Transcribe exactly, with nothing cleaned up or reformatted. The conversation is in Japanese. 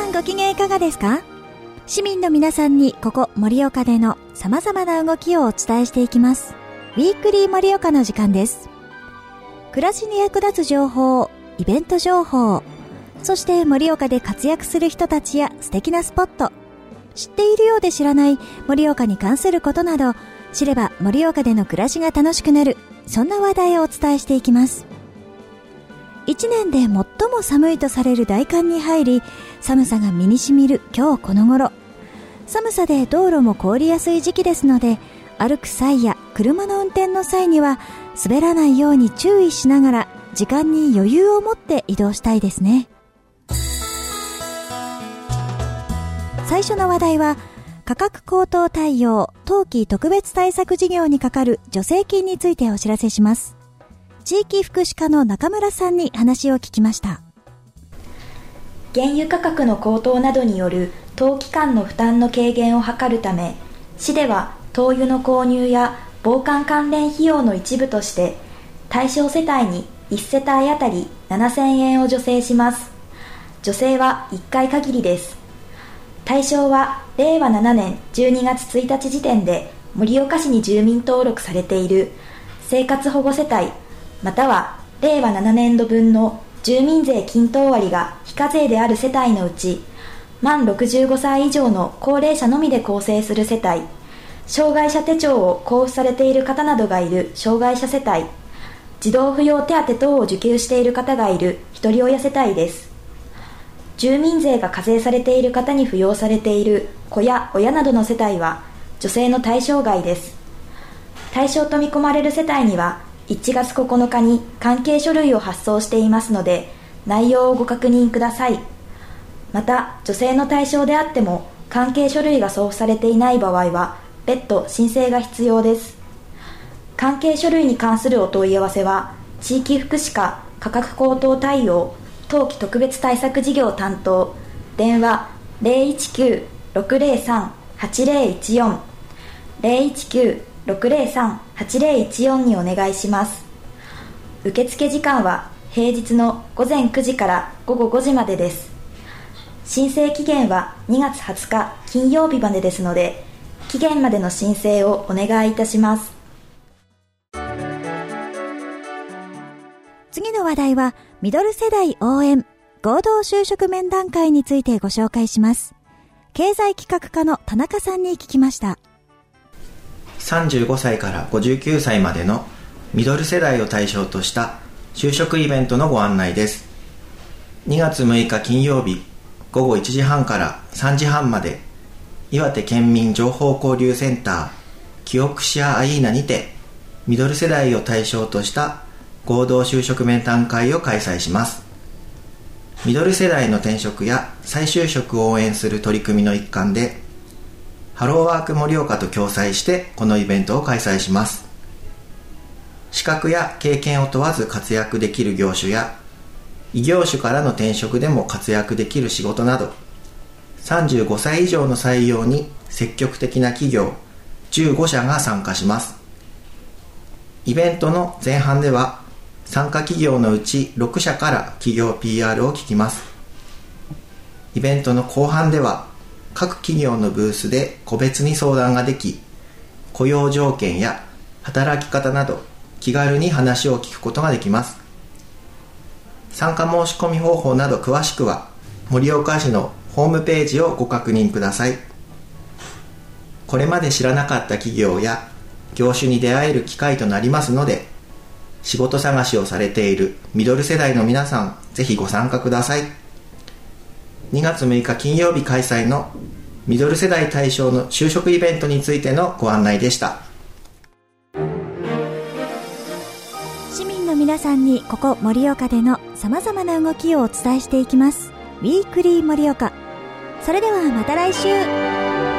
んご機嫌いかがですか？市民の皆さんにここ盛岡での様々な動きをお伝えしていきます。ウィークリー盛岡の時間です。暮らしに役立つ情報、イベント情報、そして盛岡で活躍する人たちや素敵なスポット、知っているようで知らない盛岡に関することなど、知れば盛岡での暮らしが楽しくなる、そんな話題をお伝えしていきます。一年で最も寒いとされる大寒に入り、寒さが身に染みる今日この頃、寒さで道路も凍りやすい時期ですので、歩く際や車の運転の際には滑らないように注意しながら、時間に余裕を持って移動したいですね。最初の話題は、価格高騰対応冬季特別対策事業にかかる助成金についてお知らせします。地域福祉課の中村さんに話を聞きました。 原油価格の高騰などによる冬期間の負担の軽減を図るため、市では灯油の購入や防寒関連費用の一部として対象世帯にいち世帯あたりななせんえんを助成します。助成はいっかい限りです。対象はれいわななねんじゅうにがつついたち時点で盛岡市に住民登録されている生活保護世帯またはれいわななねんどぶんの住民税均等割が非課税である世帯のうち、満ろくじゅうごさい以上の高齢者のみで構成する世帯、障害者手帳を交付されている方などがいる障害者世帯、児童扶養手当等を受給している方がいるひとり親世帯です。住民税が課税されている方に扶養されている子や親などの世帯は助成の対象外です。対象と見込まれる世帯にはいちがつここのかに関係書類を発送していますので、内容をご確認ください。また、助成の対象であっても関係書類が送付されていない場合は別途申請が必要です。関係書類に関するお問い合わせは、地域福祉課価格高騰対応冬季特別対策事業担当、電話 ゼロいちきゅう ろくゼロさん はちゼロいちよん ゼロいちきゅう ろくゼロさん はちゼロいちよんにお願いします。受付時間は平日のごぜんくじからごごごじまでです。申請期限はにがつはつか金曜日までですので、期限までの申請をお願いいたします。 次の話題は、ミドル世代応援合同就職面談会についてご紹介します。経済企画課の田中さんに聞きました。 さんじゅうごさいからごじゅうきゅうさいまでのミドル世代を対象とした就職イベントのご案内です。にがつむいか金曜日ごごいちじはんからさんじはんまで、岩手県民情報交流センターキオクシアアイーナにてミドル世代を対象とした合同就職面談会を開催します。ミドル世代の転職や再就職を応援する取り組みの一環で、ハローワーク盛岡と共催してこのイベントを開催します。資格や経験を問わず活躍できる業種や、異業種からの転職でも活躍できる仕事など、さんじゅうごさい以上の採用に積極的な企業じゅうごしゃが参加します。イベントの前半では、参加企業のうちろくしゃから企業 ピーアール を聞きます。イベントの後半では、各企業のブースで個別に相談ができ、雇用条件や働き方など気軽に話を聞くことができます。参加申し込み方法など詳しくは、盛岡市のホームページをご確認ください。これまで知らなかった企業や業種に出会える機会となりますので、仕事探しをされているミドル世代の皆さん、ぜひご参加ください。にがつむいか金曜日開催のミドル世代対象の就職イベントについてのご案内でした。 市民の皆さんにここ盛岡での様々な動きをお伝えしていきます。ウィークリー盛岡。それではまた来週。